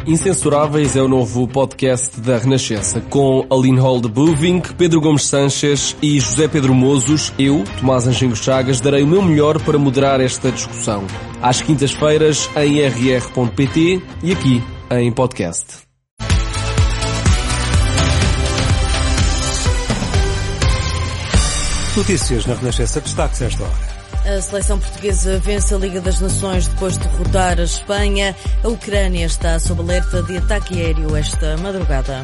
Incensuráveis é o novo podcast da Renascença, com Aline Hall de Buving, Pedro Gomes Sanches e José Pedro Mozos. Eu, Tomás Anjinho Chagas, darei o meu melhor para moderar esta discussão. Às quintas-feiras em rr.pt e aqui em podcast. Notícias na Renascença, destaques esta hora. A seleção portuguesa vence a Liga das Nações depois de derrotar a Espanha. A Ucrânia está sob alerta de ataque aéreo esta madrugada.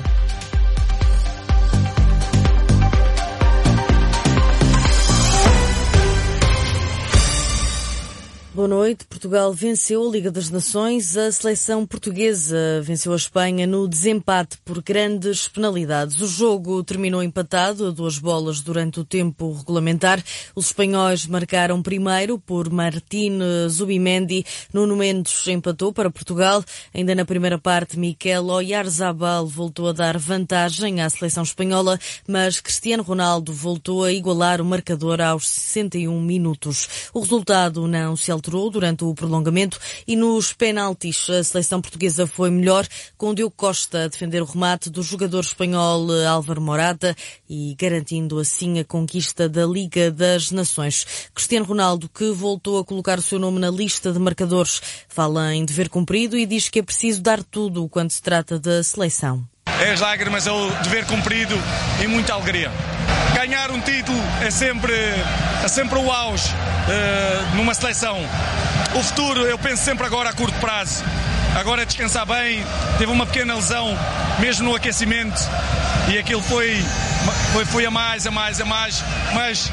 Boa noite. Portugal venceu a Liga das Nações. A seleção portuguesa venceu a Espanha no desempate por grandes penalidades. O jogo terminou empatado a 2 bolas durante o tempo regulamentar. Os espanhóis marcaram primeiro por Martín Zubimendi. Nuno Mendes empatou para Portugal. Ainda na primeira parte, Mikel Oyarzabal voltou a dar vantagem à seleção espanhola, mas Cristiano Ronaldo voltou a igualar o marcador aos 61 minutos. O resultado não se alterou durante o prolongamento e nos penaltis a seleção portuguesa foi melhor, com Diogo Costa a defender o remate do jogador espanhol Álvaro Morata e garantindo assim a conquista da Liga das Nações. Cristiano Ronaldo, que voltou a colocar o seu nome na lista de marcadores, fala em dever cumprido e diz que é preciso dar tudo quando se trata da seleção. É as lágrimas, é o dever cumprido e muita alegria. Ganhar um título é sempre o auge numa seleção. O futuro, eu penso sempre agora a curto prazo. Agora é descansar bem. Teve uma pequena lesão, mesmo no aquecimento, e aquilo foi a mais, mas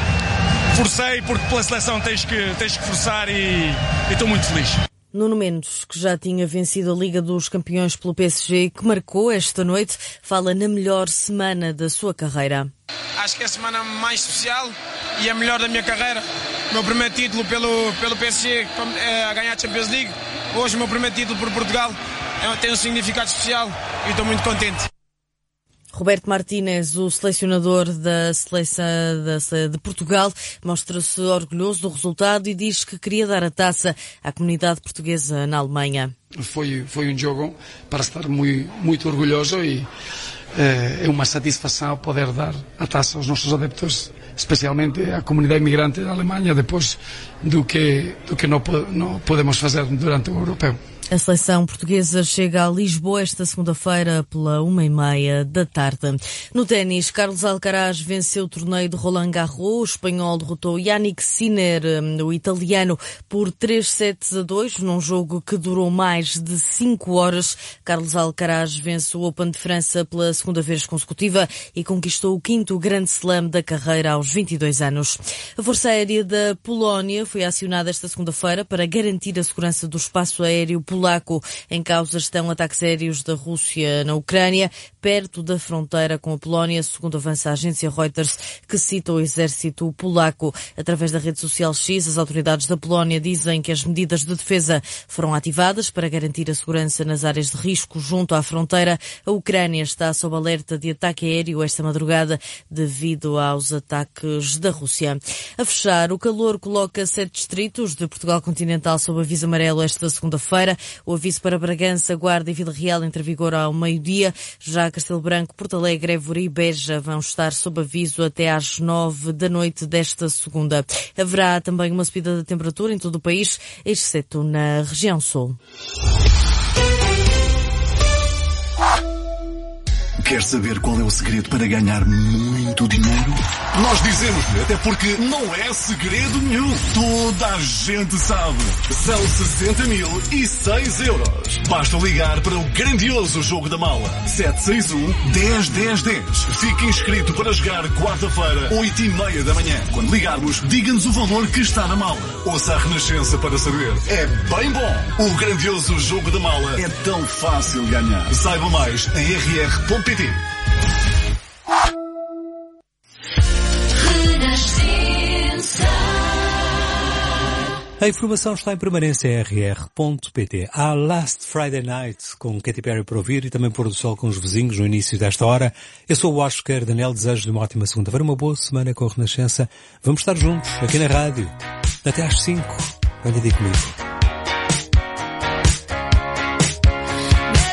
forcei, porque pela seleção tens que forçar e estou muito feliz. Nuno Mendes, que já tinha vencido a Liga dos Campeões pelo PSG, que marcou esta noite, fala na melhor semana da sua carreira. Acho que é a semana mais especial e a melhor da minha carreira. O meu primeiro título pelo PSG a ganhar a Champions League. Hoje o meu primeiro título por Portugal tem um significado especial e estou muito contente. Roberto Martínez, o selecionador da seleção de Portugal, mostra-se orgulhoso do resultado e diz que queria dar a taça à comunidade portuguesa na Alemanha. Foi um jogo para estar muito orgulhoso e é uma satisfação poder dar a taça aos nossos adeptos, especialmente à comunidade imigrante da Alemanha, depois do que não podemos fazer durante o Europeu. A seleção portuguesa chega a Lisboa esta segunda-feira pela 1h30 da tarde. No ténis, Carlos Alcaraz venceu o torneio de Roland Garros. O espanhol derrotou Jannik Sinner, o italiano, por 3-2, num jogo que durou mais de 5 horas. Carlos Alcaraz vence o Open de França pela segunda vez consecutiva e conquistou o 5º Grand Slam da carreira aos 22 anos. A Força Aérea da Polónia foi acionada esta segunda-feira para garantir a segurança do espaço aéreo polaco. Em causa estão ataques aéreos da Rússia na Ucrânia, perto da fronteira com a Polónia, segundo avança a agência Reuters, que cita o exército polaco. Através da rede social X, as autoridades da Polónia dizem que as medidas de defesa foram ativadas para garantir a segurança nas áreas de risco junto à fronteira. A Ucrânia está sob alerta de ataque aéreo esta madrugada devido aos ataques da Rússia. A fechar, o calor coloca 7 distritos de Portugal continental sob aviso amarelo esta segunda-feira. O aviso para Bragança, Guarda e Vila Real entra em vigor ao meio-dia. Já Castelo Branco, Porto Alegre, Évora e Beja vão estar sob aviso até às 9 da noite desta segunda. Haverá também uma subida da temperatura em todo o país, exceto na região sul. Quer saber qual é o segredo para ganhar muito dinheiro? Nós dizemos-lhe, até porque não é segredo nenhum. Toda a gente sabe. São 60.006 euros. Basta ligar para o grandioso jogo da mala. 761-10-10-10. Fique inscrito para jogar quarta-feira, 8h30 da manhã. Quando ligarmos, diga-nos o valor que está na mala. Ouça a Renascença para saber. É bem bom. O grandioso jogo da mala é tão fácil ganhar. Saiba mais em rr.pt. A informação está em permanência em rr.pt. Há Last Friday Night com Katy Perry para ouvir e também Pôr do Sol com os vizinhos no início desta hora. Eu sou o Oscar Daniel, desejo-lhe uma ótima segunda-feira, uma boa semana com a Renascença. Vamos estar juntos aqui na rádio até às 5. Venha aí comigo.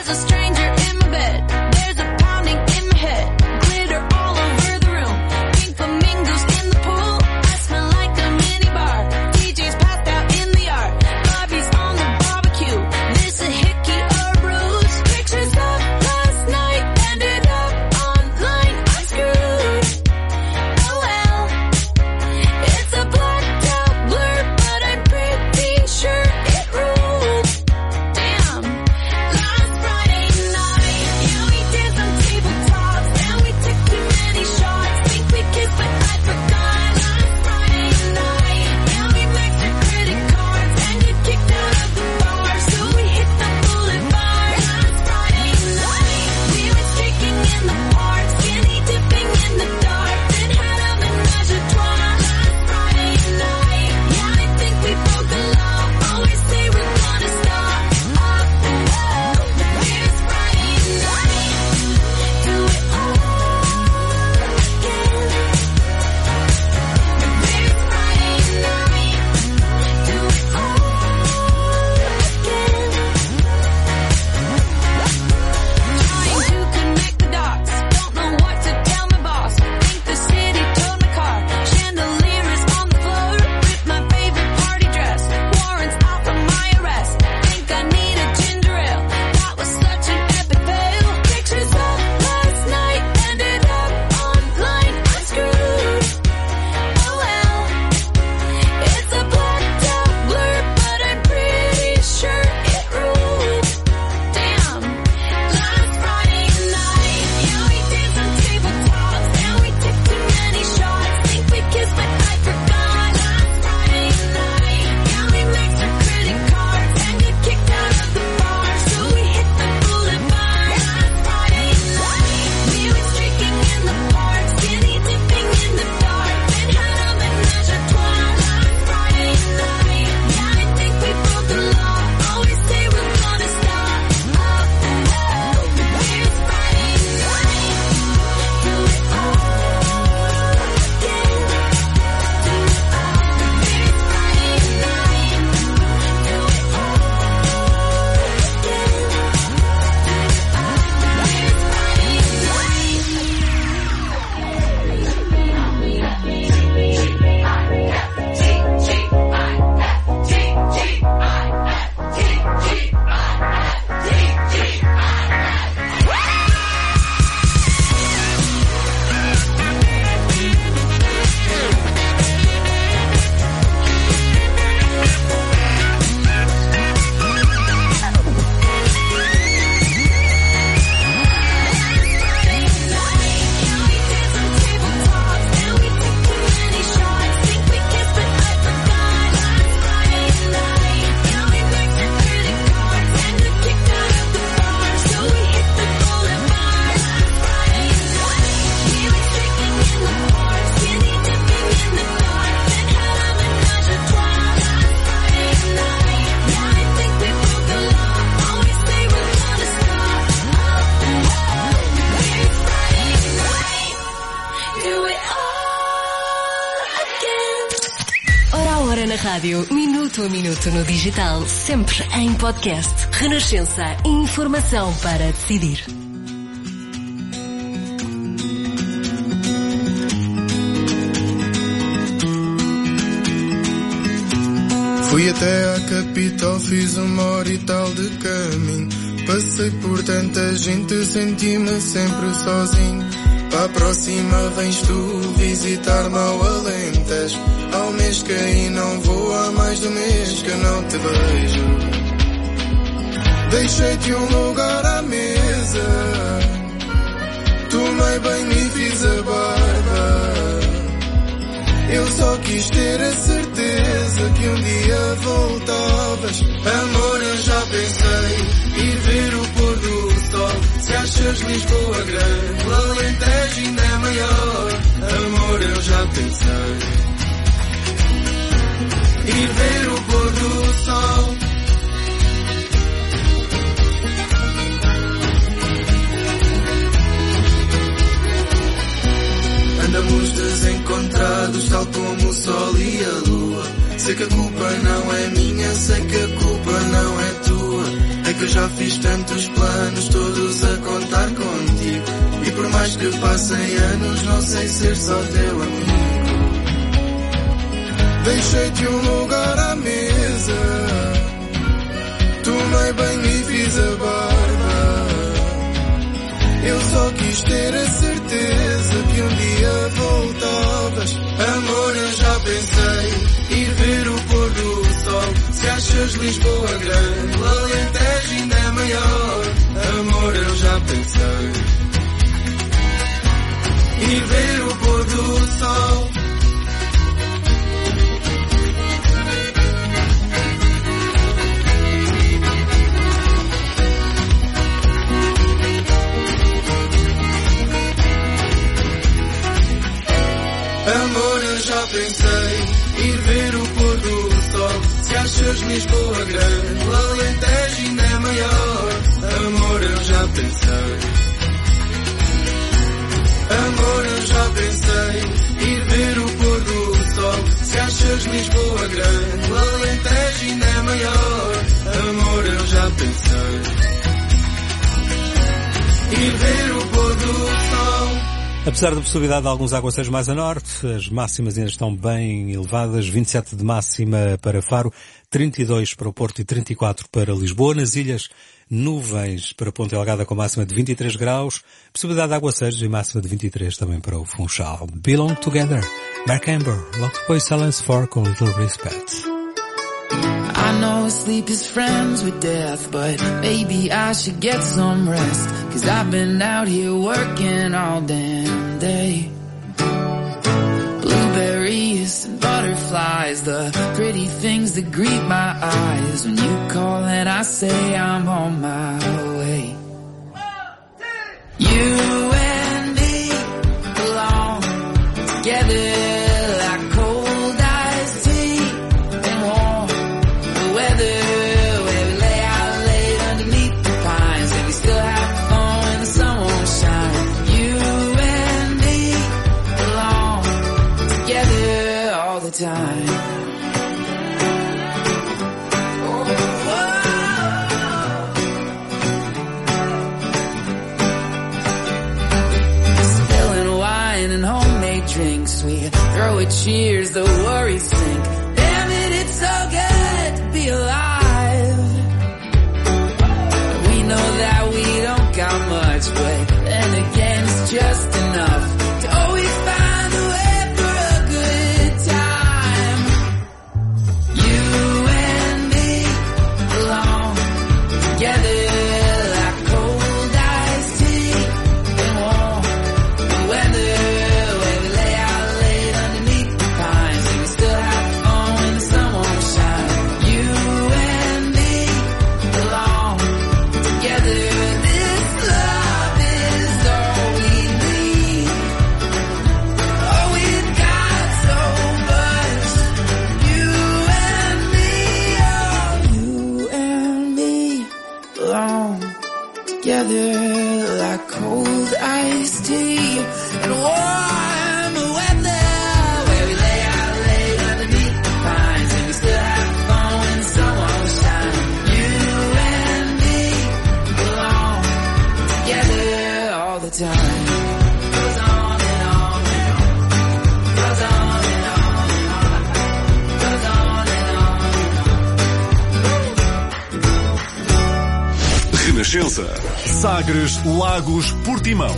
rádio, minuto a minuto no digital, sempre em podcast. Renascença, informação para decidir. Fui até à capital, fiz 1h e tal de caminho. Passei por tanta gente, senti-me sempre sozinho. Para a próxima vens tu visitar-me ao Alentejo. Há um mês que aí não vou, há mais de um mês que não te vejo. Deixei-te um lugar à mesa, tomei banho e fiz a barba. Eu só quis ter a certeza que um dia voltavas. Amor, eu já pensei ir ver o pôr do sol. Se achas Lisboa grande, o Alentejo ainda é maior. Amor, eu já pensei ir ver o pôr do sol. Andamos desencontrados, tal como o sol e a lua. Sei que a culpa não é minha, sei que a culpa não é tua. É que eu já fiz tantos planos, todos a contar contigo. E por mais que passem anos, não sei ser só teu amigo. Deixei-te um lugar à mesa, tomei banho e fiz a barba. Eu só quis ter a certeza que um dia voltavas. Amor, eu já pensei ir ver o pôr do sol. Se achas Lisboa grande, o Alentejo ainda é maior. Amor, eu já pensei ir ver o pôr do sol. Amor, eu já pensei ir ver o pôr do sol. Se achas Lisboa grande, o Alentejo ainda é maior. Amor, eu já pensei. Amor, eu já pensei ir ver o pôr do sol. Se achas Lisboa grande, o Alentejo ainda é maior. Amor, eu já pensei ir ver o pôr do sol. Apesar da possibilidade de alguns aguaceiros mais a norte, as máximas ainda estão bem elevadas. 27 de máxima para Faro, 32 para o Porto e 34 para Lisboa. Nas ilhas, nuvens para Ponta Delgada com máxima de 23 graus. Possibilidade de aguaceiros e máxima de 23 também para o Funchal. Belong Together, Mark Amber. Logo depois Silence 4 com Little Respect. I know sleep is friends with death, but maybe I should get some rest. 'Cause I've been out here working all damn day. Blueberries and butterflies, the pretty things that greet my eyes. When you call and I say I'm on my way. You and me belong together. Time. Spilling wine and homemade drinks, we throw a cheers, the worries sink. Damn it, it's so good to be alive. We know that we don't got much, but then again it's just enough to always find a way. Together like cold iced tea and warm weather, where we lay out late underneath the pines and we still time goes on and on and on, goes on and on and on, goes on and on. Renascença. Sagres, Lagos, Portimão.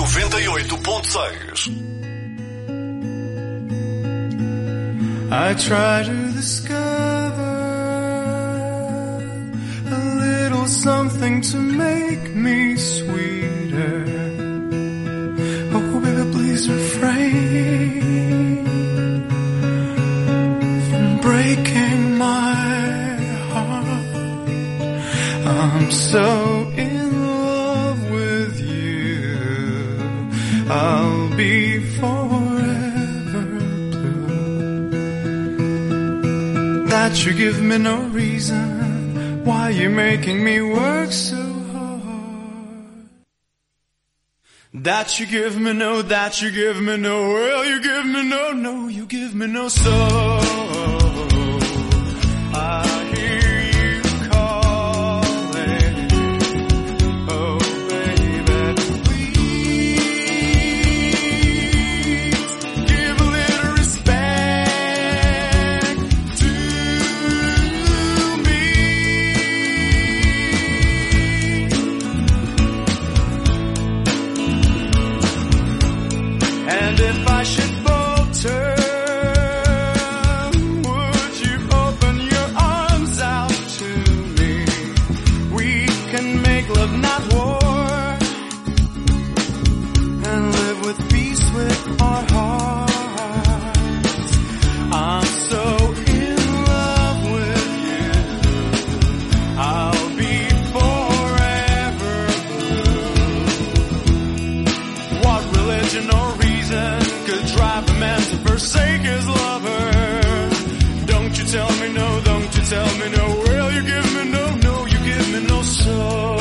98.6. I try to discover a little something to make me sweeter. Oh, baby, please refrain from breaking my heart. I'm so in love with you, I'll be forever blue. That you give me no reason why you're making me work so hard. That you give me no, that you give me no, well you give me no, no, you give me no soul. I hear you calling, oh baby, please give a little respect to me. And if I should falter, would you open your arms out to me? We can make love, not war, and live with peace with our hearts. I'm so in love with you, I'll be forever blue. What religion or reason could drive a man to forsake his lover? Don't you tell me no, don't you tell me no. Well, you give me no, no, you give me no soul.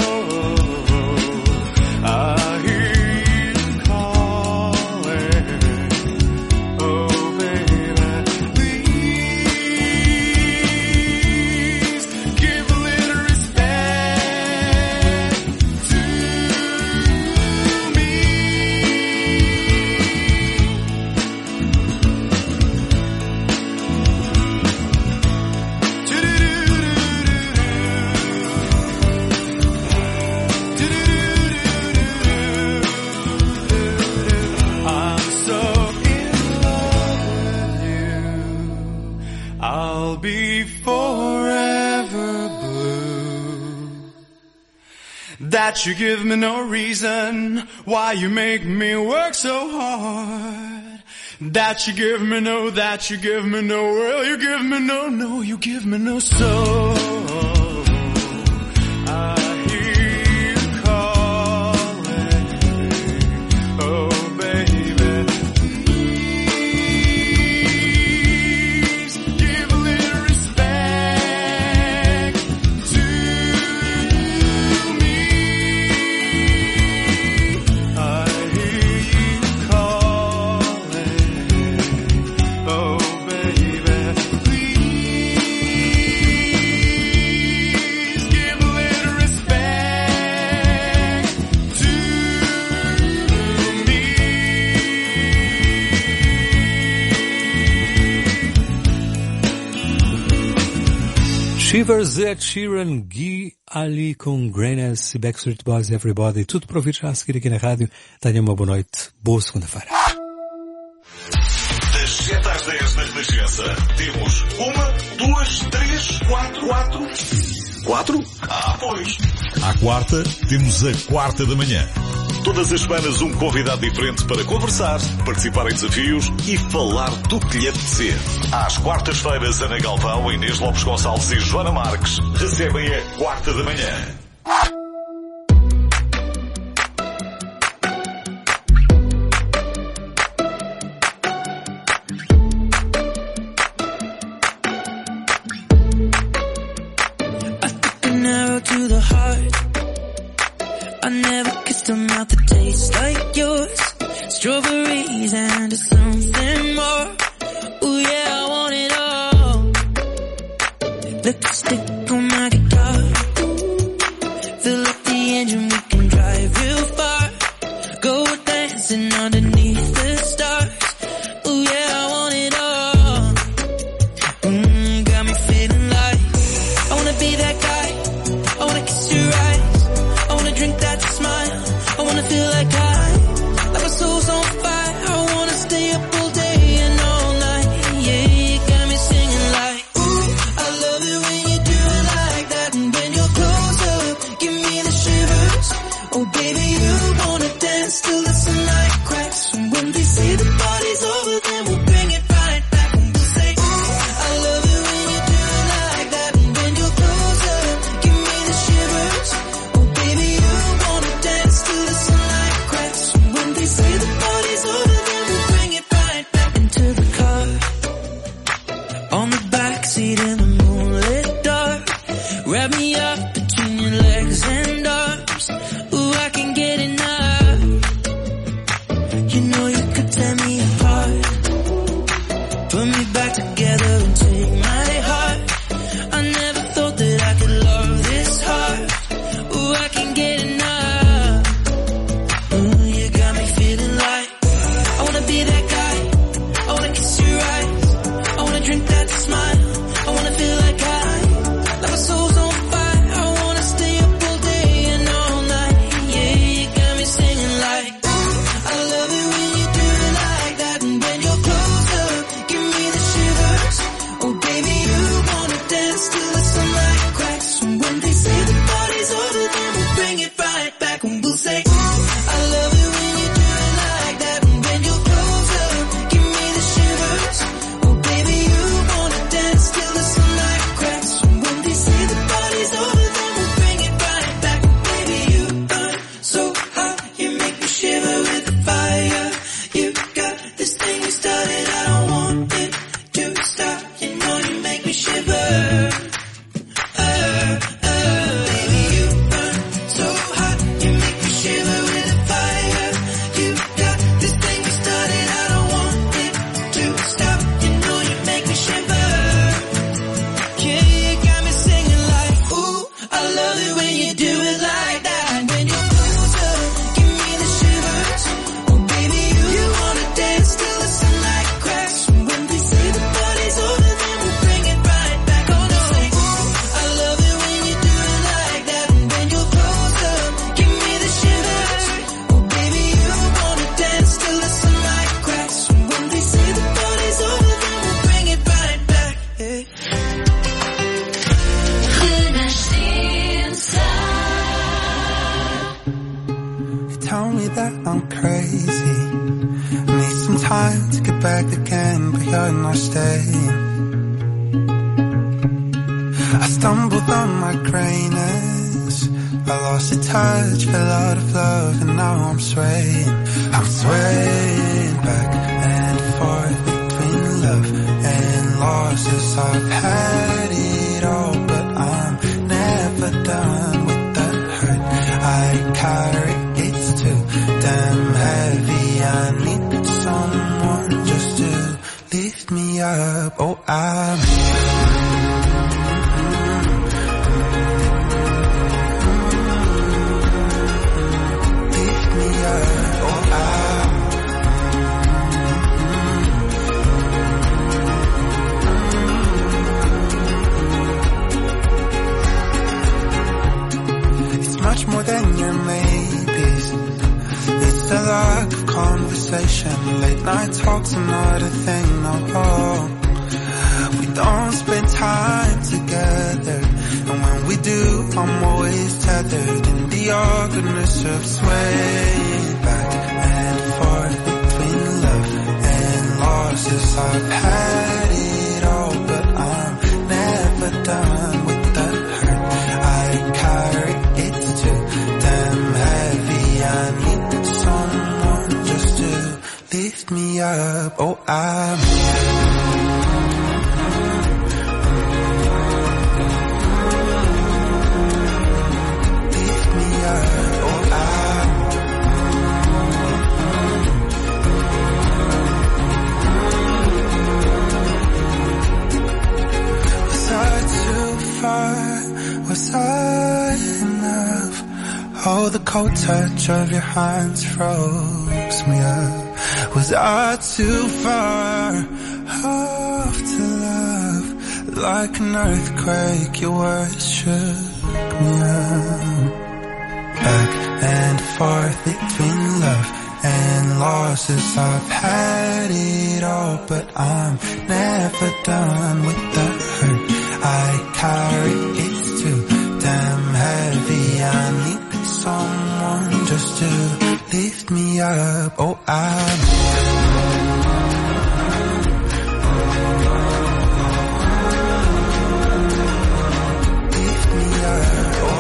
I hear you calling, oh baby, please give a little respect to me. I'm so in love with you, I'll be forever blue. That you give me no reason why you make me work so hard. That you give me no, that you give me no, well you give me no, no, you give me no soul. I hear you calling, oh baby, please give a little respect to me. I hear you calling, oh baby, please give a little respect to me. Shivers, Ed Sheeran, Guy Ali com Greyness e Backstreet Boys, Everybody. Tudo para ouvir já a seguir aqui na rádio. Tenha uma boa noite. Boa segunda-feira. Das 7 às 10 na Renascença, temos 1, 2, 3, 4. 4? Ah, pois. À quarta, temos a quarta da manhã. Todas as semanas um convidado diferente para conversar, participar em desafios e falar do que lhe apetecer. Às quartas-feiras, Ana Galvão, Inês Lopes Gonçalves e Joana Marques recebem a quarta da manhã. An arrow to the heart. I never kissed a mouth that tastes like yours. Strawberries and something more. Ooh yeah, I want it all. Lipstick on my guitar. Fill up the engine, we can drive real far. Go dancing underneath the stars. Ooh yeah, I want it all. Got me feeling like I wanna be that guy. I wanna kiss your eyes. I wanna drink that smile. I wanna feel like my soul's on fire. I wanna stay up all day and all night. Yeah, you got me singing like, ooh, I love it when you do it like that. And when you're close up, give me the shivers. Oh baby, you wanna dance till the sunlight cracks. And when they say the party's over, then we'll bring it right back. And we'll say, ooh, I love it when you do it like that. And when you're close up, give me the shivers. Oh baby, you wanna dance till the sunlight cracks. And when they say the party's over, then we'll bring it right back into the car. On the backseat in the moonlit dark. Wrap me up between your legs and arms. Ooh, I can get enough. You know you could tear me apart. Put me back together and take my heart. I never thought that I could love this hard. Ooh, I can get enough. Ooh, you got me feeling like I wanna be that guy. I wanna kiss your eyes. I wanna drink that smile. I wanna feel like my soul's on fire. I wanna stay up all day and all night. Yeah, you got me singing like, ooh, I love it when you do it like that. And when you're close up, give me the shivers. Oh baby, you wanna dance till the sunlight cracks. And when they say the party's over, then we'll bring it right back. And we'll say, ooh, I love it when you do it like that. And when you're close up, give me the shivers. Oh baby, you wanna dance till the sunlight cracks. And when they say the party's over, then we'll bring it right back. Baby, you burn so hot, you make me shiver with the fire. You got this thing you started, I don't want it to stop. You know you make me shiver. Baby, you burn so hot, you make me shiver with the fire. You got this thing you started, I don't want it to stop. You know you make me shiver. Yeah, you got me singing like, ooh, I love it when you do it like that. And when you're close up, give me the shivers. Oh baby, you wanna dance till the sunlight cracks. And when they say the party's over, then we'll bring it right back. Oh no, say, ooh, I love it when you do it like that. And when you're close up, give me the shivers. Oh baby, you wanna dance till the sunlight cracks. And when they say the party's over, then we'll bring it right back. Hey. You tell me that I'm crazy. I need some time to get back again, but you're not staying. I stumbled on my grayness. I lost the touch, fell out of love, and now I'm swaying. I'm swaying back and forth between love and losses. I've had it all, but I'm never done with the hurt I carry. It's too damn heavy. I need someone just to lift me up. Oh, I'm lift me up. Oh, it's much more than your maybes. It's the lack of conversation. Late night talks are not a thing, no. We don't spend time together, and when we do, I'm always tethered in the awkwardness of swaying back and forth between love and losses. I've had it all, but I'm never done with the hurt I carry. It's too damn heavy. I need someone just to lift me up. Oh, I'm lift me up. Oh, was I too far? Was I enough? Oh, the cold touch of your hands froze wakes me up. Was I too far off to love? Like an earthquake, your words shook me up. Back and forth between love and losses, I've had it all, but I'm never done with the hurt I carry. It's too damn heavy. I need someone just to lift me up. Oh, lift me up. Oh,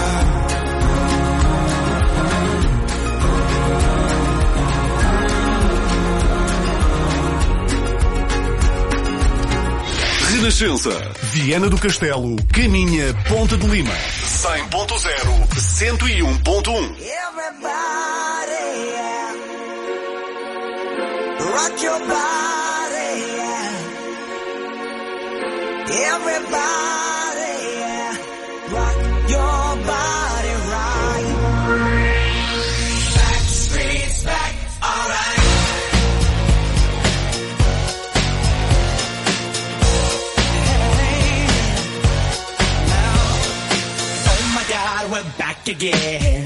Renascença, Viana do Castelo, Caminha, Ponta de Lima, 100.0, 101.1. Everybody, yeah. Rock your body, yeah. Everybody, yeah. Rock your body right. Back streets back, alright. We're back again.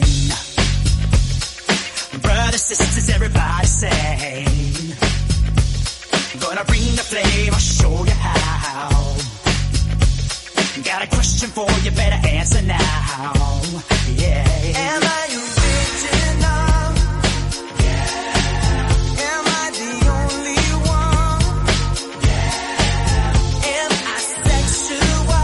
Brothers, sisters, everybody sing. Gonna bring the flame, I'll show you how. Got a question for you, better answer now. Yeah. Am I original? Yeah. Am I the only one? Yeah. Am I sexual?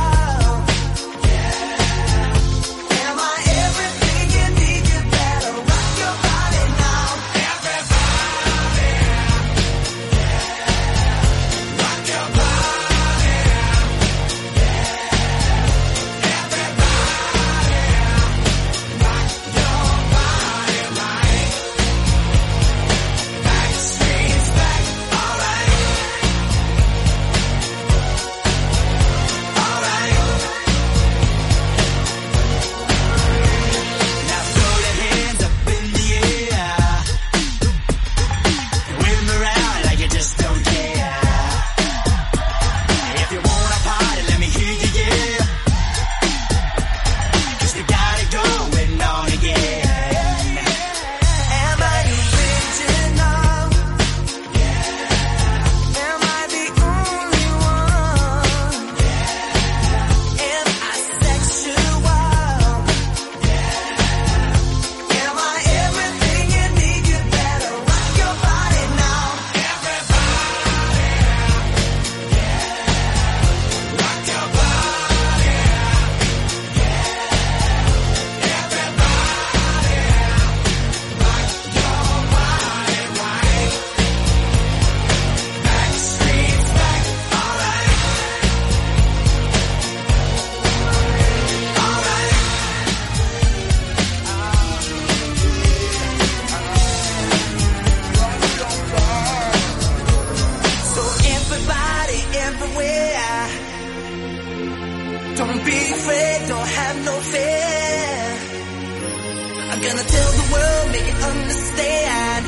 Don't be afraid, don't have no fear. I'm gonna tell the world, make it understand.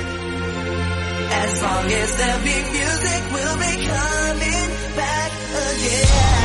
As long as there be music, we'll be coming back again.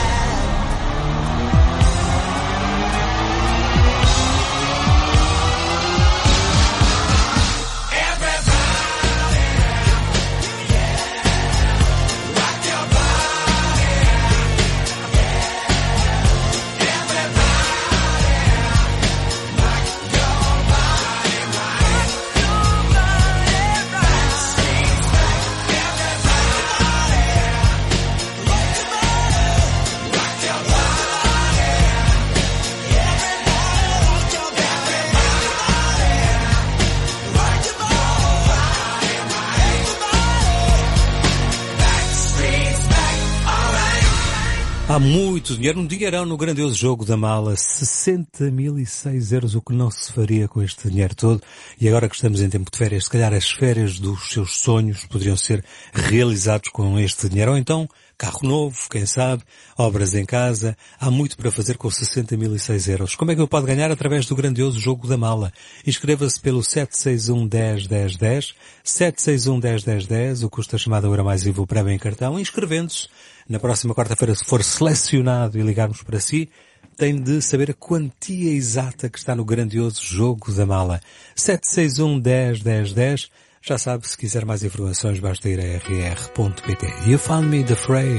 Há muito dinheiro, um dinheirão no grandioso jogo da Mala, 60.006 euros, o que não se faria com este dinheiro todo. E agora que estamos em tempo de férias, se calhar as férias dos seus sonhos poderiam ser realizados com este dinheiro. Ou então, carro novo, quem sabe, obras em casa, há muito para fazer com 60.006 euros. Como é que eu posso ganhar? Através do grandioso jogo da Mala. Inscreva-se pelo 761 10 10 10, 761 10 10 10, o custo da chamada Euro Mais IVA prévio em cartão. Inscrevendo-se, na próxima quarta-feira, se for selecionado e ligarmos para si, tem de saber a quantia exata que está no grandioso jogo da Mala. 761 10 10 10. Já sabe, se quiser mais informações, basta ir a rr.pt. You found me the fray.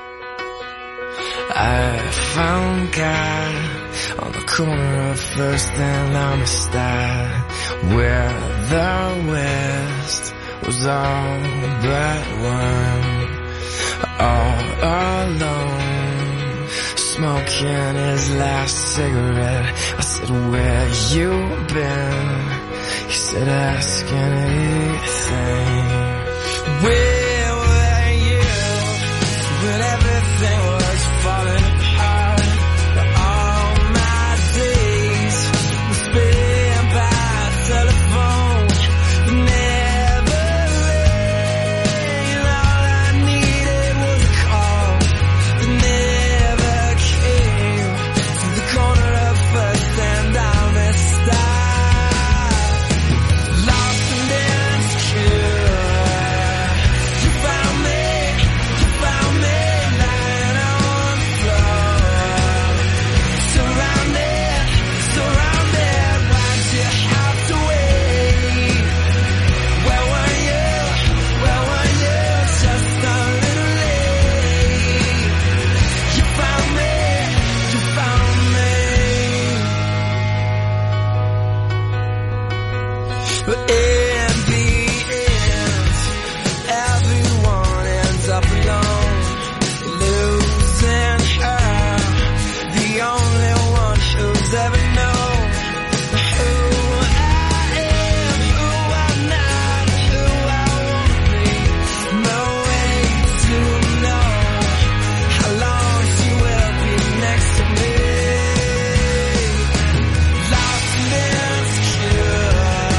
I found God on the corner of First and Amistad, where the West was all but one, all alone, smoking his last cigarette. I said, where you been? He said, ask anything. Where were you when everything was falling apart? All my days were spent by telephone, never rang. All I needed was a call that never came. To the corner of First and Amistad. But in the end, everyone ends up alone, losing her, the only one who's ever known who I am, who I'm not, who I wanna be. No way to know how long she will be next to me. Lost and insecure.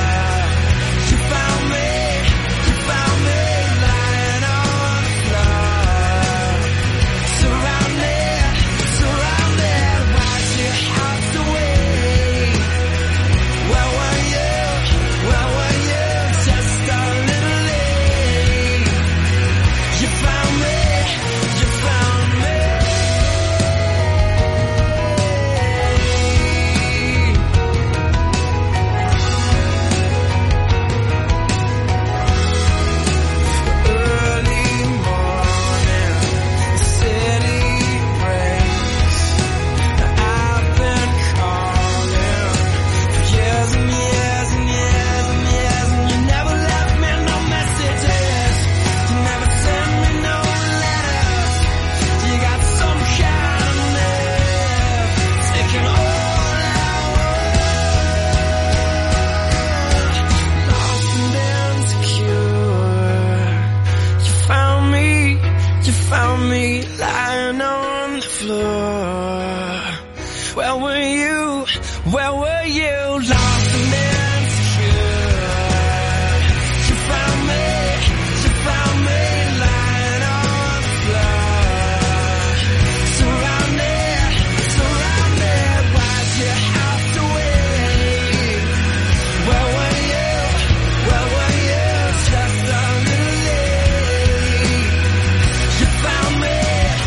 Found me lying on the floor. Where were you? Where were you? Lost and insecure. You found me lying on the floor. Surrounded, why'd you have to wait? Where were you? Just a little late. You found me.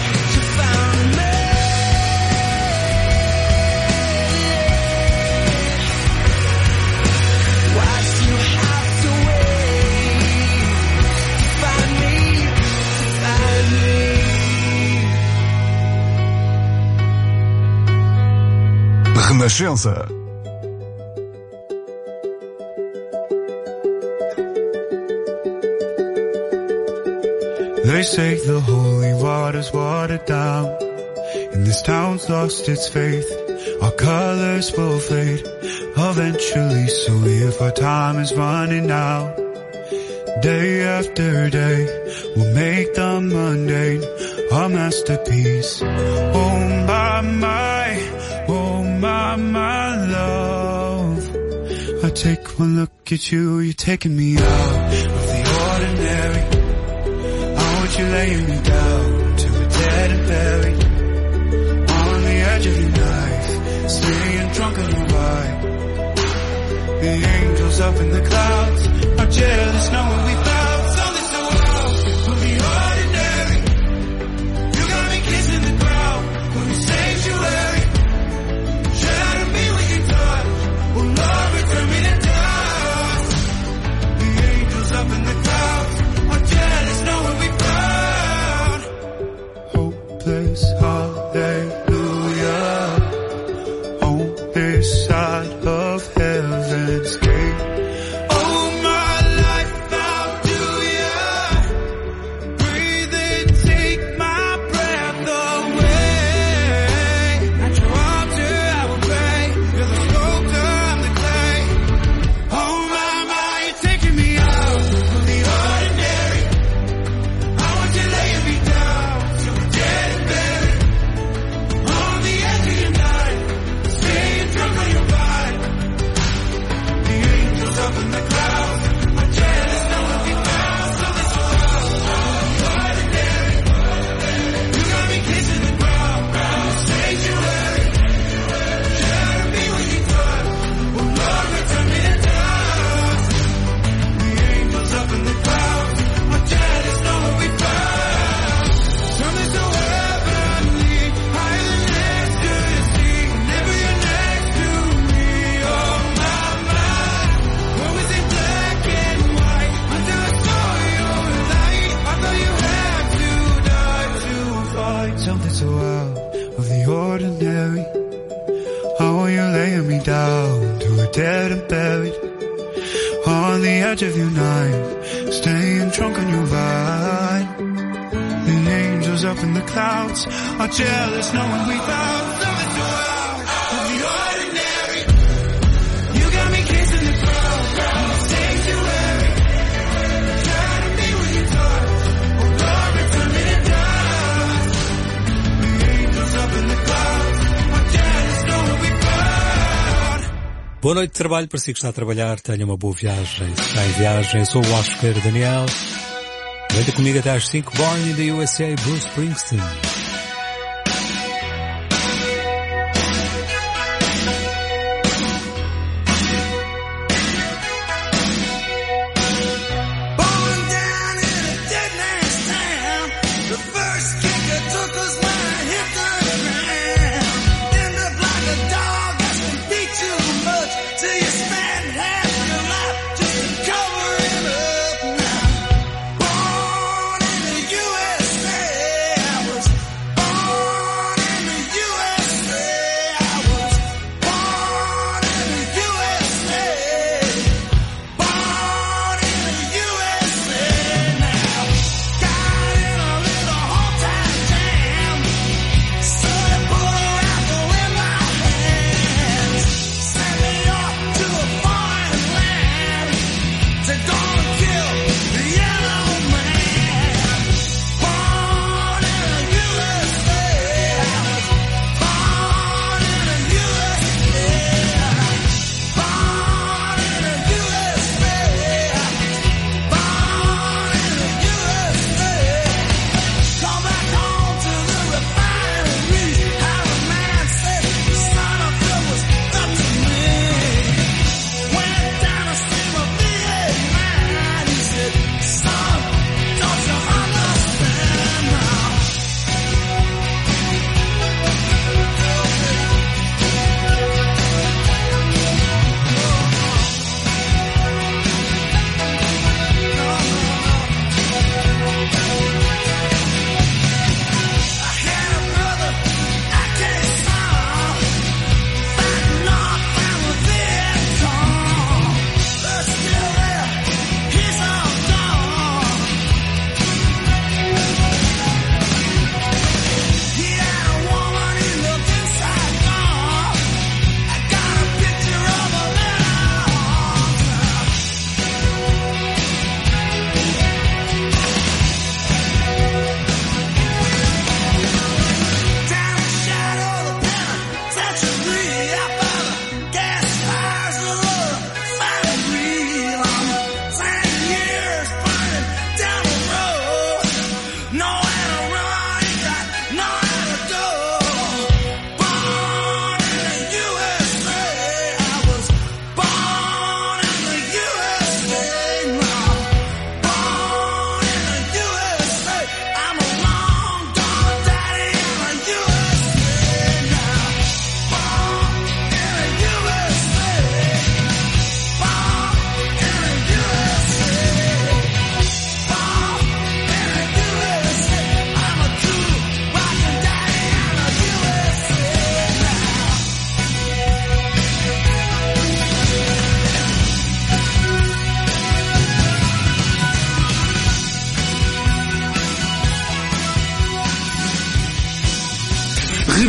Why'd you have to wait? Find me. Renascença. They say the holy water's watered down, and this town's lost its faith. Our colors will fade eventually, so if our time is running out, day after day, we'll make the mundane a masterpiece. Oh my love. I take one look at you, you're taking me out of the ordinary. I want you laying me down to a dead and buried on the edge of your knife, staying drunk on your wine. The angels up in the clouds are jealous knowing we found something so out of the ordinary. You got me kissing the ground from your sanctuary. Shadow me when you touch. Oh Lord, return me to dust. The angels up in the clouds are jealous knowing we found hopeless hallelujah on this side of heaven's gate. Oh my life, how do ya breathe and take my breath away? At your altar I will pray. You're the sculptor, I'm the clay. Oh my, you're taking me out of the ordinary. I want you laying me down to a dead and buried on the edge of your night, staying drunk on your vine. The angels up in the clouds are jealous knowing we found something so out of the ordinary. You got me kissing the ground from the sanctuary. Shadow me when you touch. Oh Lord, return me to dust. The angels up in the clouds are jealous knowing we found something so heavenly, higher than ecstasy. Whenever you're next to me, oh my, what was it black and white until I saw your light? I thought you had to die to find something so out of the ordinary. How are you laying me down to a dead and buried on the edge of your knife, staying drunk on your vine. The angels up in the clouds are jealous knowing we found something so out of the ordinary. You got me kissing the ground from the sanctuary. Shadow me when you touch. Oh Lord, return me to dust. The angels up in the clouds are jealous knowing we found. Boa noite de trabalho, para si que está a trabalhar, tenha uma boa viagem. Se está em viagem, sou o Oscar Daniel. Venha comigo até às 5, Born in the USA, Bruce Springsteen. Born down in a dead man's town. The first kick that took us when I hit the ground. End up like a dog that's been beat too much, till you spend half your life just to cover it up now. Born in the USA, I was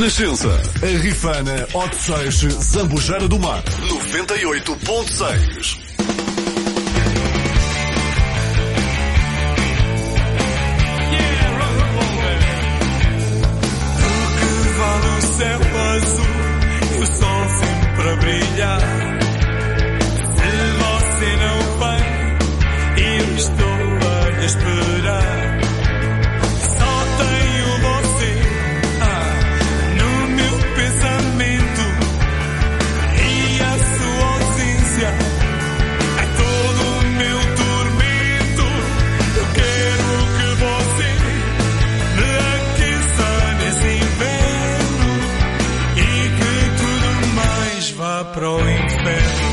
Renascença, a Rifana, Hot Seixo, Zambujeira do Mar, 98.6. O céu azul e o sol sempre a brilhar. Se você não vem, eu estou a lhe esperar. Só tenho você no meu pensamento, e a sua ausência é todo o meu tormento. Eu quero que você me aqueça nesse inverno e que tudo mais vá para o inferno.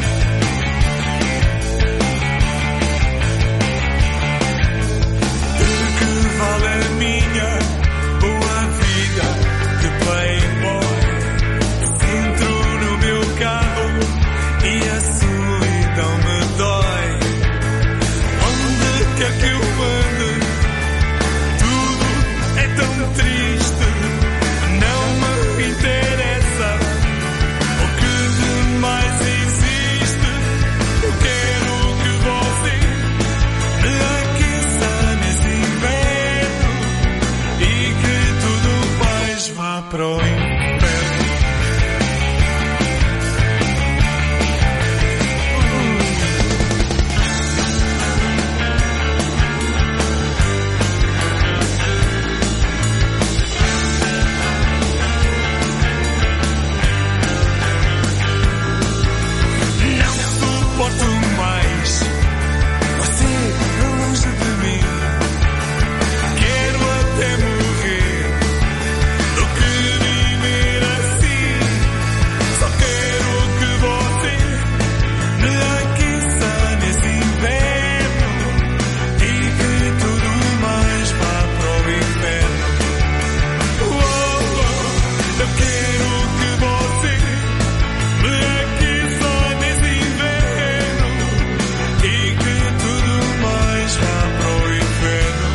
De que vale a minha boa vida de playboy? Se entro no meu carro e a solidão me dói. Onde quer que eu ande, tudo é tão triste. Não me interessa o que de mais existe. Eu quero que você me aqueça nesse inverno e que tudo mais vá para o inferno. Não suporto mais você longe de mim. Quero até morrer do que viver assim. Só quero que você me aqueça nesse inverno e que tudo mais vá para o inferno. Eu quero que você me aqueça nesse inverno e que tudo mais vá para o inferno.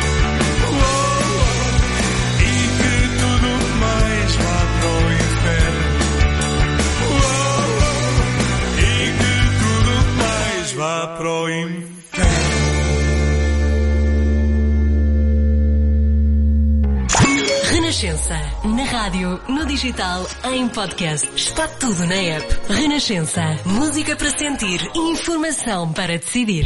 E que tudo mais vá para o inferno. E que tudo mais vá para o inferno. Renascença, na rádio, no digital, em podcast. Está tudo na app. Renascença. Música para sentir, informação para decidir.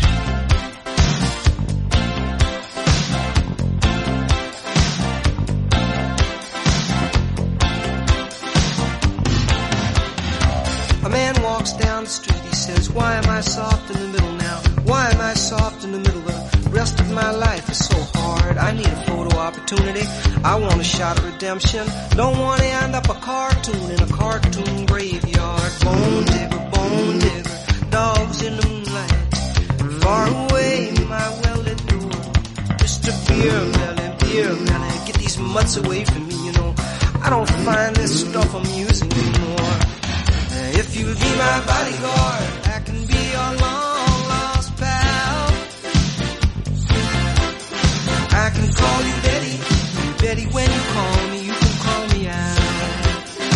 A man walks down the street, he says, why am I soft in the middle now? Why am I soft in the middle? The rest of my life is so hard. I need a photo opportunity. I want a shot of redemption. Don't want to end up a cartoon in a cartoon graveyard. Bone digger, dogs in the moonlight. Far away, my well-lit door. Mr. Beer Melly, get these mutts away from me, you know. I don't find this stuff amusing anymore. If you'll be my bodyguard, I can be your long-lost pal. I can call you Betty, Betty when you call me, you can call me out.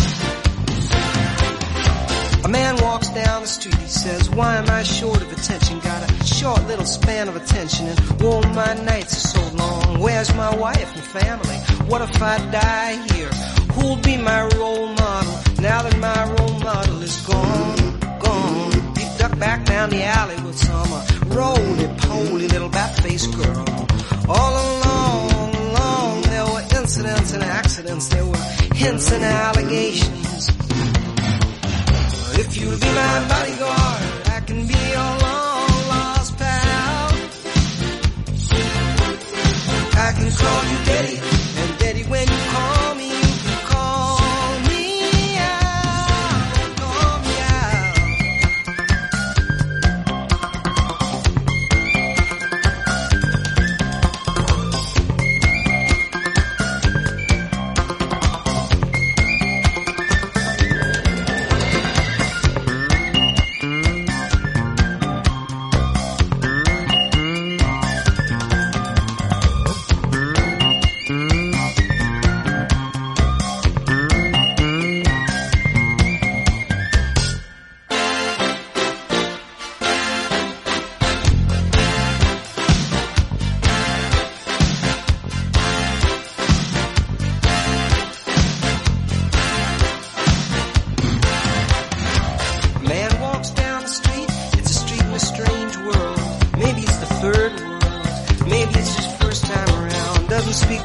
A man walks down the street, he says, why am I short of attention? Got a short little span of attention and oh, my nights are so long. Where's my wife and family? What if I die here? Who'll be my role model now that my role model is gone, gone? You duck back down the alley with some roly-poly little bat-faced girl. All along, there were incidents and accidents, there were hints and allegations. If you'll be my bodyguard, I can be your long-lost pal. I can call you Daddy, and Daddy when you call me, you can call me out, call me out.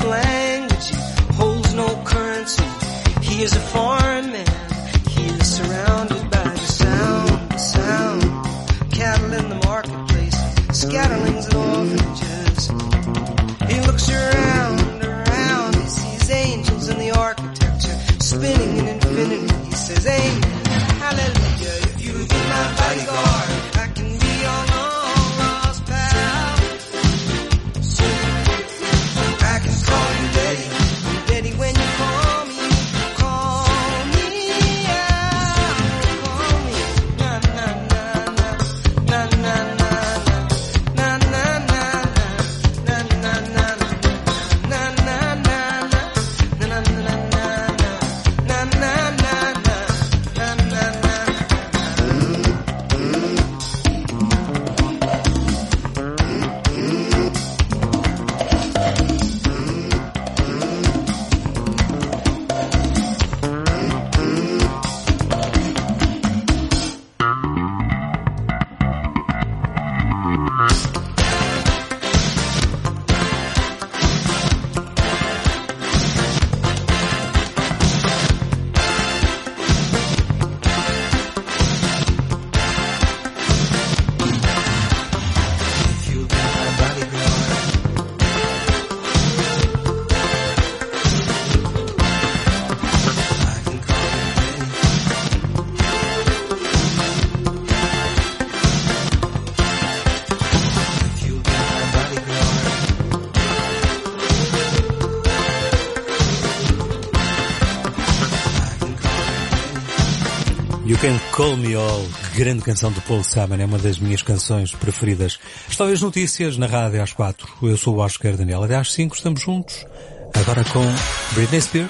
language, he holds no currency. He is a foreign man. He is surrounded by the sound. Cattle in the marketplace, scatterlings and orphanages. He looks around, he sees angels in the architecture, spinning in infinity. He says, amen, hallelujah. If you be my bodyguard, I can be your long lost pal. I can call you daddy, daddy when you call me. Call me out, call me. Na na na na, na na na na, na na na na, na na na na, na na na na, na na na You Can Call Me All, que grande canção do Paul Simon, é uma das minhas canções preferidas. Estão as notícias na rádio às 4. Eu sou o Oscar Daniel, até às 5 estamos juntos, agora com Britney Spears.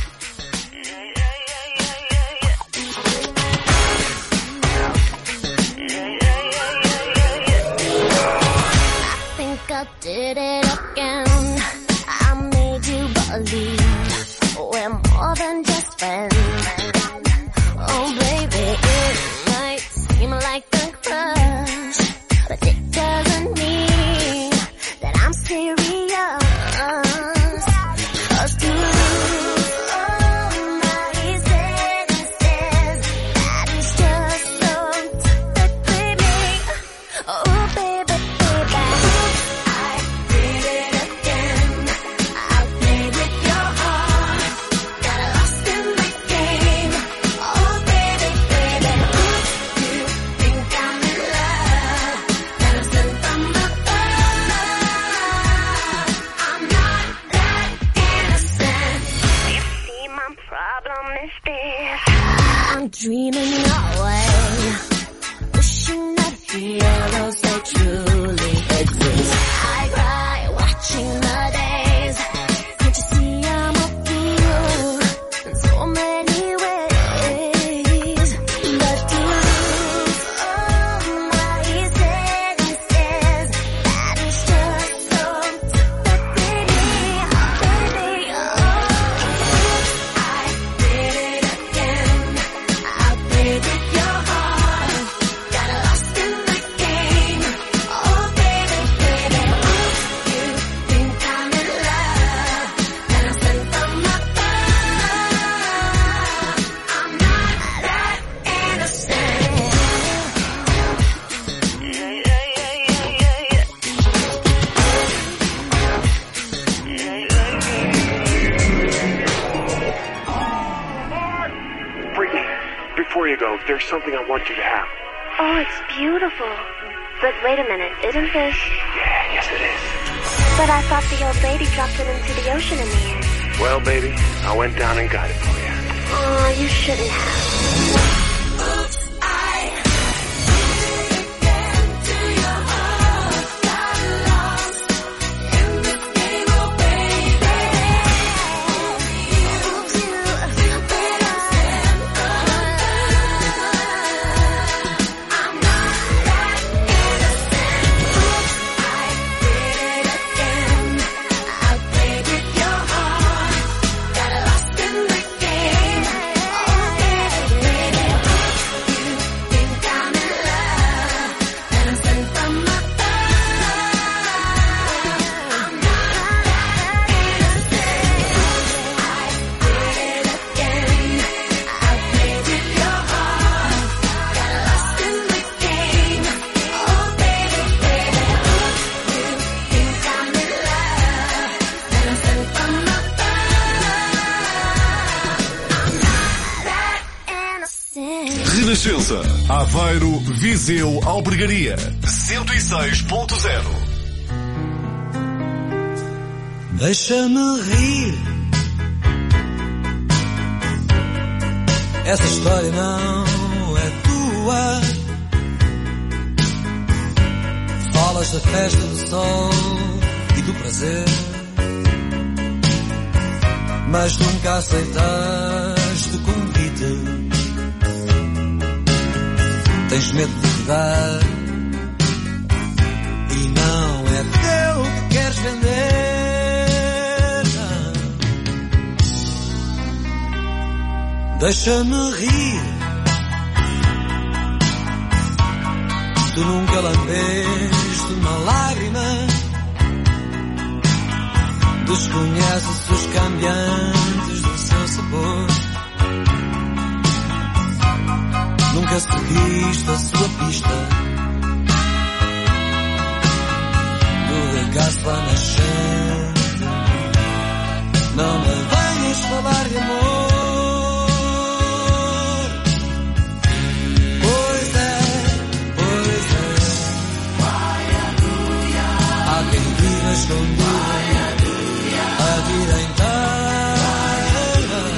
I think I did it again. I made you believe we're more than just friends. Oh baby, it might seem like a crush, but it doesn't mean that I'm serious. 'Cause to lose all my senses, that is just so typically me. Oh baby, baby, I did it again. I played with your heart, got lost in the game. Oh baby, baby, you think I'm in love, innocent from above. I'm not that innocent. You see, my problem is this: I'm dreaming your way, wishing that heroes they truly exist. I cry watching the days. Can't you see I'm a fool in so many ways? But to lose all my senses, that is just so typically me, baby. Oh, I did it again. I played with your heart, got lost in the game. Oh baby, baby, you think I'm in love, innocent from above. I'm not that innocent. Brittany, before you go, there's something I want you to have. Oh, it's beautiful. But wait a minute, isn't this? Yeah, yes it is. But I thought the old lady dropped it into the ocean in the end. Well, baby, I went down and got it for you. Oh, you shouldn't have. Baby, Aveiro, Viseu, Albergaria. 106.0. Deixa-me rir. Essa história não é tua. Falas da festa do sol e do prazer, mas nunca aceitaste o convite. Tens medo de dar e não é teu que queres vender. Não. Deixa-me rir. Tu nunca lambeste uma lágrima. Desconheces os cambiantes do seu sabor. Nunca seguiste a sua pista do regaço lá nascente. Não me venhas falar de amor. Pois é. Há quem viva escondido a vida inteira.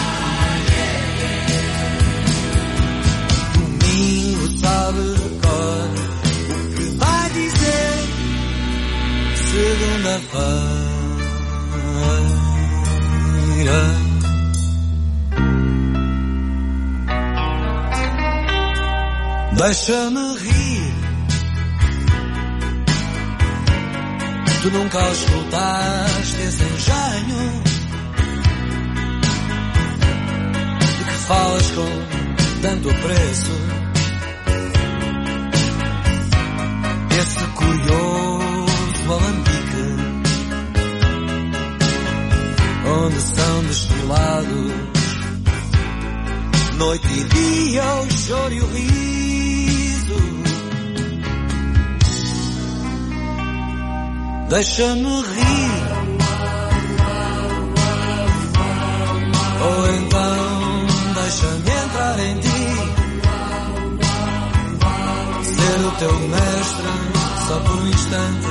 Domingo sabe de cor o que vai dizer segunda-feira. Deixa-me rir. Tu nunca escutaste esse engenho de que falas com tanto apreço. Esse curioso alambique onde são destilados noite e dia o choro e o riso. Deixa-me rir. Ou então deixa-me entrar em ti, ser o teu mestre só por um instante,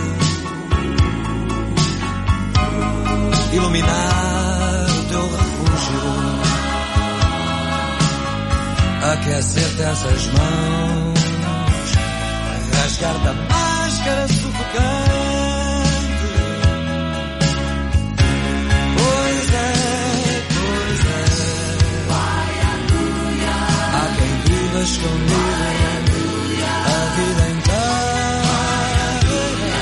iluminar o teu refúgio, aquecer-te essas mãos, rasgar-te a máscara sufocante. Escondido a vida inteira.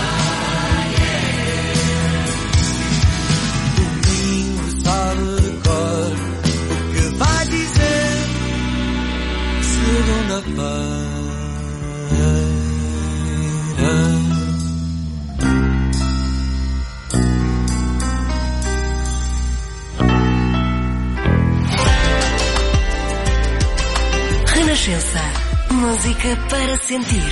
Domingo sabe de cor o que vai dizer segunda-feira. Renascença. Música para sentir.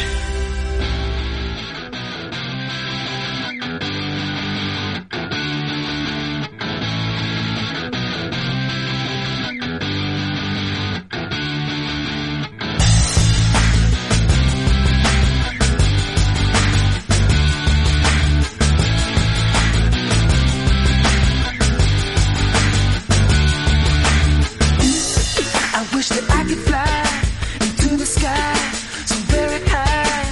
I wish that I could fly into the sky so very high.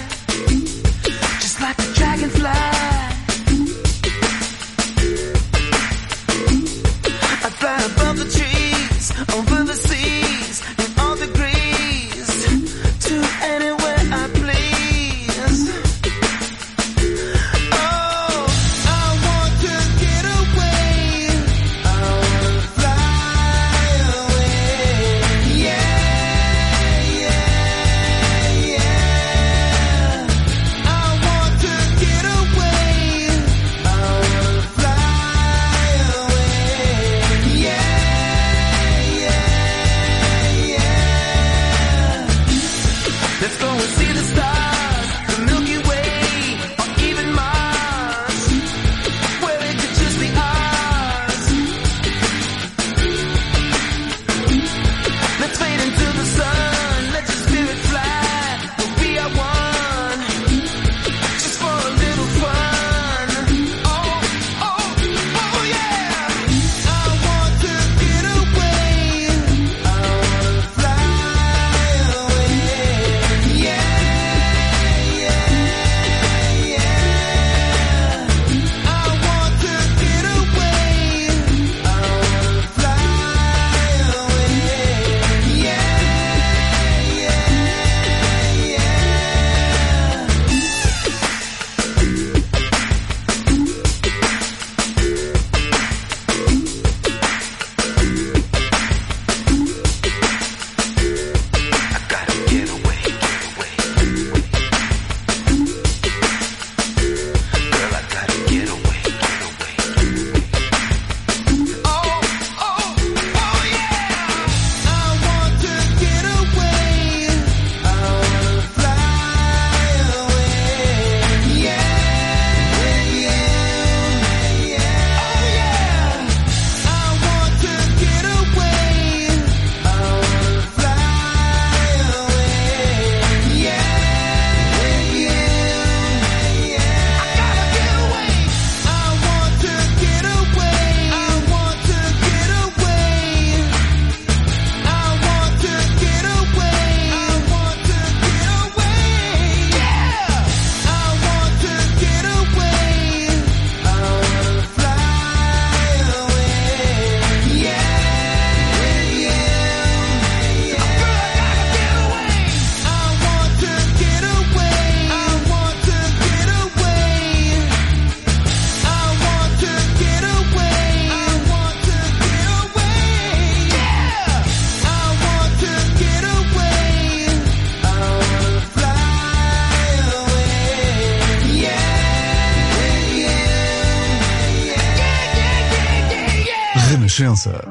Renascença.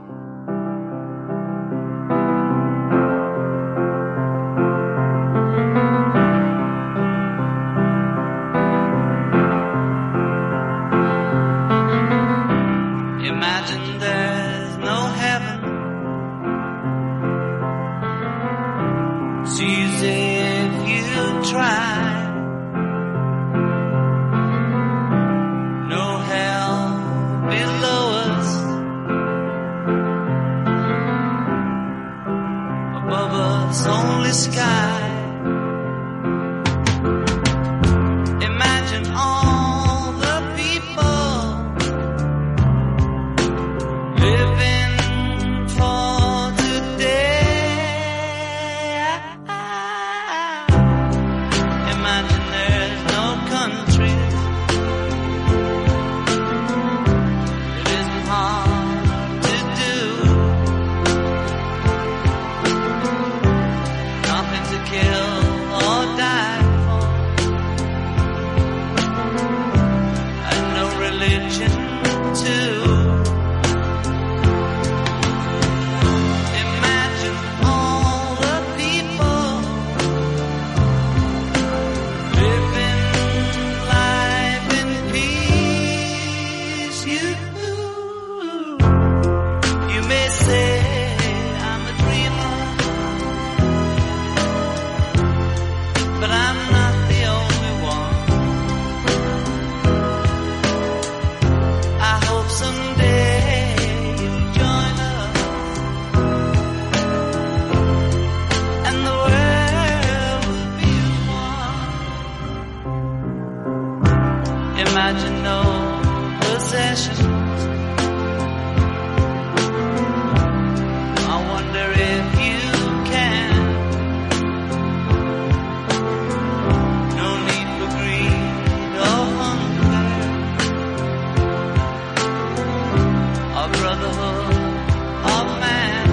Imagine there's no heaven. It's easy if you try. No hell below us. Above us only sky. Imagine all the people living for today. Imagine there's no countries. It isn't hard to do. Nothing to kill or die for. And no religion too. Imagine all the people living life in peace. You may say I'm a dreamer, but I'm not the only one. I hope someday you'll join us, and the world will be as one. Imagine no possessions. I wonder if you can. No need for greed or hunger, or brotherhood of man.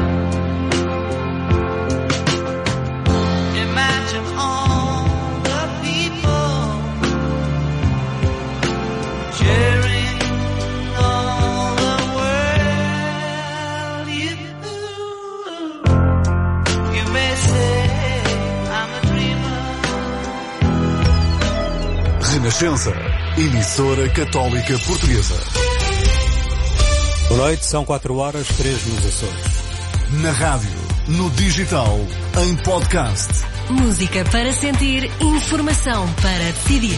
Imagine all the people sharing all the world. You may say I'm a dreamer. Renascença, emissora católica portuguesa. Boa noite, são 4h, 3 nos Açores. Na rádio, no digital, em podcast. Música para sentir, informação para decidir.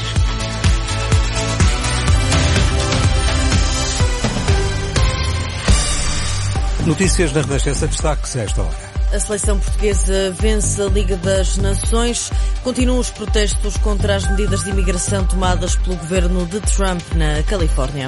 Notícias da Renascença, destaque-se a esta hora. A seleção portuguesa vence a Liga das Nações. Continuam os protestos contra as medidas de imigração tomadas pelo governo de Trump na Califórnia.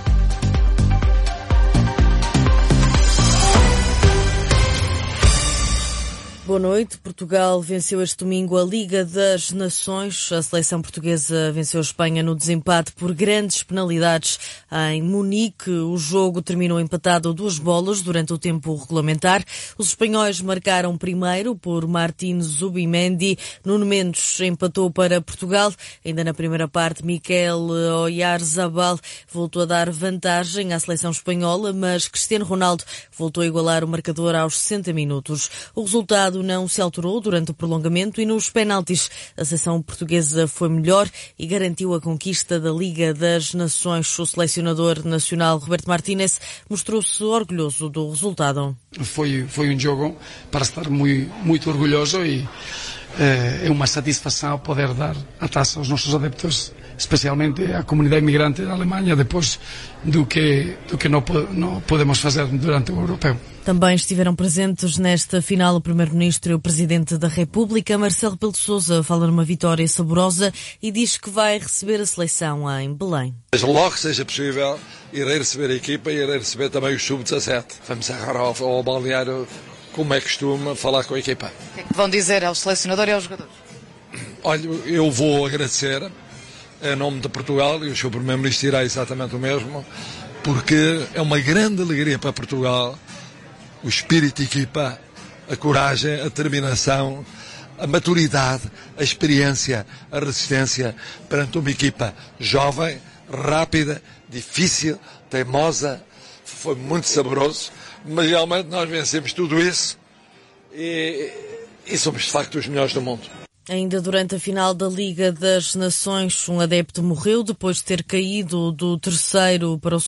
Boa noite. Portugal venceu este domingo a Liga das Nações. A seleção portuguesa venceu a Espanha no desempate por grandes penalidades em Munique. O jogo terminou empatado a 2 bolas durante o tempo regulamentar. Os espanhóis marcaram primeiro por Martín Zubimendi. Nuno Mendes empatou para Portugal. Ainda na primeira parte, Mikel Oyarzabal voltou a dar vantagem à seleção espanhola, mas Cristiano Ronaldo voltou a igualar o marcador aos 60 minutos. O resultado não se alterou durante o prolongamento e nos penaltis a seleção portuguesa foi melhor e garantiu a conquista da Liga das Nações. O selecionador nacional Roberto Martínez mostrou-se orgulhoso do resultado. Foi um jogo para estar muito orgulhoso e é uma satisfação poder dar a taça aos nossos adeptos, especialmente à comunidade imigrante da Alemanha, depois do que não podemos fazer durante o europeu. Também estiveram presentes nesta final o Primeiro-Ministro e o Presidente da República. Marcelo Rebelo de Sousa fala numa vitória saborosa e diz que vai receber a seleção em Belém. Logo que seja possível, irei receber a equipa e irei receber também os sub-17. Vamos agora ao balneário, como é costume, falar com a equipa. O que é que vão dizer ao selecionador e aos jogadores? Olha, eu vou agradecer em nome de Portugal, e o Sr. Primeiro-Ministro irá exatamente o mesmo, porque é uma grande alegria para Portugal o espírito de equipa, a coragem, a determinação, a maturidade, a experiência, a resistência perante uma equipa jovem, rápida, difícil, teimosa, foi muito saboroso, mas realmente nós vencemos tudo isso e somos de facto os melhores do mundo. Ainda durante a final da Liga das Nações, um adepto morreu depois de ter caído do terceiro para o